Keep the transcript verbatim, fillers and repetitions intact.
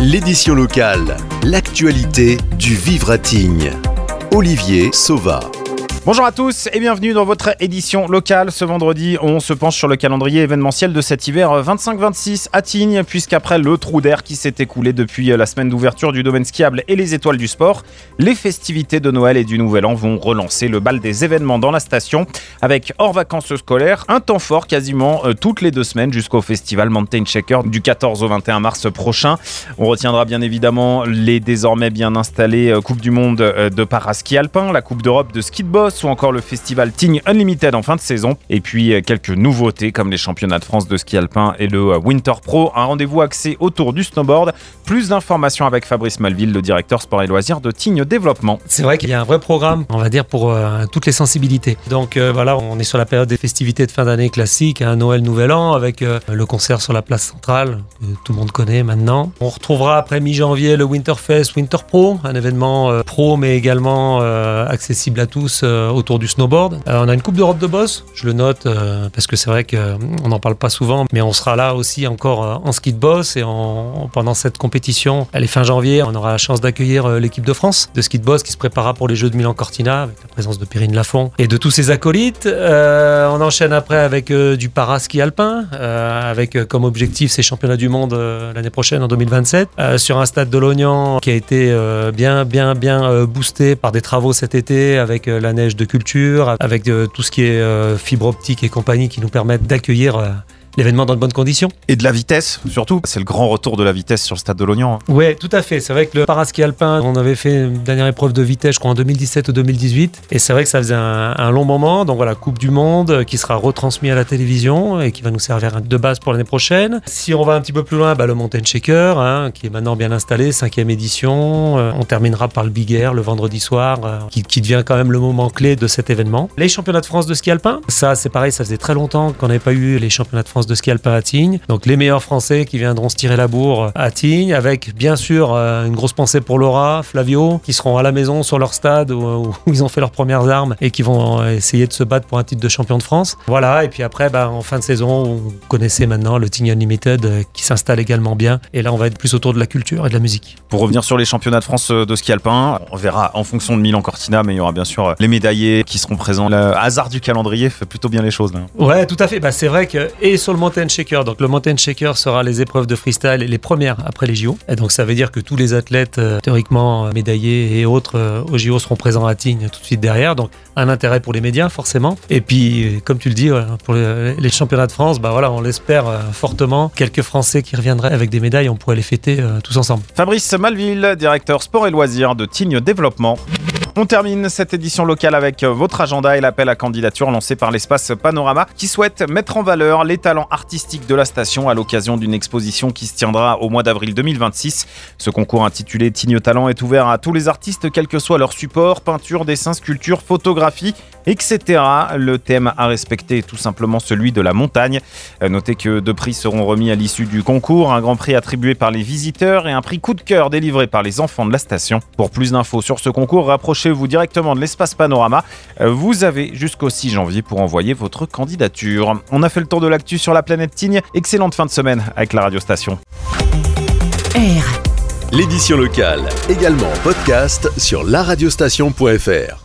L'édition locale, l'actualité du vivre à Tignes. Olivier Sauva. Bonjour à tous et bienvenue dans votre édition locale. Ce vendredi, on se penche sur le calendrier événementiel de cet hiver vingt-cinq vingt-six à Tignes, puisqu'après le trou d'air qui s'est écoulé depuis la semaine d'ouverture du domaine skiable et les étoiles du sport, les festivités de Noël et du Nouvel An vont relancer le bal des événements dans la station, avec hors vacances scolaires, un temps fort quasiment euh, toutes les deux semaines jusqu'au festival Mountain Shaker du quatorze au vingt et un mars prochain. On retiendra bien évidemment les désormais bien installées euh, Coupe du Monde euh, de para-ski alpin, la Coupe d'Europe de ski de boss, ou encore le festival Tignes Unlimited en fin de saison. Et puis quelques nouveautés comme les championnats de France de ski alpin et le Winter Pro. Un rendez-vous axé autour du snowboard. Plus d'informations avec Fabrice Malville, le directeur sport et loisirs de Tignes Développement. C'est vrai qu'il y a un vrai programme, on va dire, pour euh, toutes les sensibilités. Donc euh, voilà, on est sur la période des festivités de fin d'année classiques, un hein, Noël, Nouvel An, avec euh, le concert sur la place centrale, que tout le monde connaît maintenant. On retrouvera après mi-janvier le Winterfest Winter Pro, un événement euh, pro mais également euh, accessible à tous euh, autour du snowboard. Euh, on a une Coupe d'Europe de boss, je le note euh, parce que c'est vrai qu'on n'en parle pas souvent, mais on sera là aussi encore euh, en ski de boss et en, pendant cette compétition, elle est fin janvier, on aura la chance d'accueillir euh, l'équipe de France de ski de boss qui se préparera pour les Jeux de Milan-Cortina avec la présence de Perrine Lafont et de tous ses acolytes. Euh, on enchaîne après avec euh, du para-ski alpin, euh, avec euh, comme objectif ces championnats du monde euh, l'année prochaine en deux mille vingt-sept, euh, sur un stade de Lognan qui a été euh, bien, bien, bien euh, boosté par des travaux cet été avec euh, la neige de culture, avec euh, tout ce qui est euh, fibre optique et compagnie qui nous permettent d'accueillir euh, l'événement dans de bonnes conditions. Et de la vitesse, surtout. C'est le grand retour de la vitesse sur le stade de Lognan. Hein. Oui, tout à fait. C'est vrai que le para-ski alpin, on avait fait une dernière épreuve de vitesse, je crois, en deux mille dix-sept ou deux mille dix-huit. Et c'est vrai que ça faisait un, un long moment. Donc voilà, Coupe du Monde qui sera retransmise à la télévision et qui va nous servir de base pour l'année prochaine. Si on va un petit peu plus loin, bah, le Mountain Shaker, hein, qui est maintenant bien installé, cinquième édition. Euh, on terminera par le Big Air le vendredi soir, euh, qui, qui devient quand même le moment clé de cet événement. Les championnats de France de ski alpin, ça c'est pareil, ça faisait très longtemps qu'on n'avait pas eu les championnats de France de ski alpin à Tignes. Donc les meilleurs Français qui viendront se tirer la bourre à Tignes, avec bien sûr euh, une grosse pensée pour Laura, Flavio, qui seront à la maison sur leur stade où, où ils ont fait leurs premières armes et qui vont euh, essayer de se battre pour un titre de champion de France. Voilà, et puis après, bah, en fin de saison, vous connaissez maintenant le Tignes Unlimited euh, qui s'installe également bien. Et là, on va être plus autour de la culture et de la musique. Pour revenir sur les championnats de France de ski alpin, on verra en fonction de Milan-Cortina, mais il y aura bien sûr les médaillés qui seront présents. Le hasard du calendrier fait plutôt bien les choses. Là. Ouais, tout à fait. Bah, c'est vrai que, et sur le Mountain Shaker, donc le Mountain Shaker sera les épreuves de freestyle les premières après les J O. Et donc ça veut dire que tous les athlètes euh, théoriquement médaillés et autres euh, aux J O seront présents à Tignes tout de suite derrière. Donc un intérêt pour les médias forcément. Et puis comme tu le dis, voilà, pour les, les championnats de France, bah voilà, on l'espère euh, fortement. Quelques Français qui reviendraient avec des médailles, on pourrait les fêter euh, tous ensemble. Fabrice Malville, directeur sport et loisirs de Tignes Développement. On termine cette édition locale avec votre agenda et l'appel à candidature lancé par l'espace Panorama qui souhaite mettre en valeur les talents artistiques de la station à l'occasion d'une exposition qui se tiendra au mois d'avril deux mille vingt-six. Ce concours intitulé Tignes Talent est ouvert à tous les artistes quel que soit leur support, peinture, dessin, sculpture, photographie, et cetera. Le thème à respecter est tout simplement celui de la montagne. Notez que deux prix seront remis à l'issue du concours, un grand prix attribué par les visiteurs et un prix coup de cœur délivré par les enfants de la station. Pour plus d'infos sur ce concours, rapprochez-vous directement de l'espace Panorama. Vous avez jusqu'au six janvier pour envoyer votre candidature. On a fait le tour de l'actu sur la planète Tignes. Excellente fin de semaine avec la radio station. R. L'édition locale, également en podcast sur la radiostation point f r.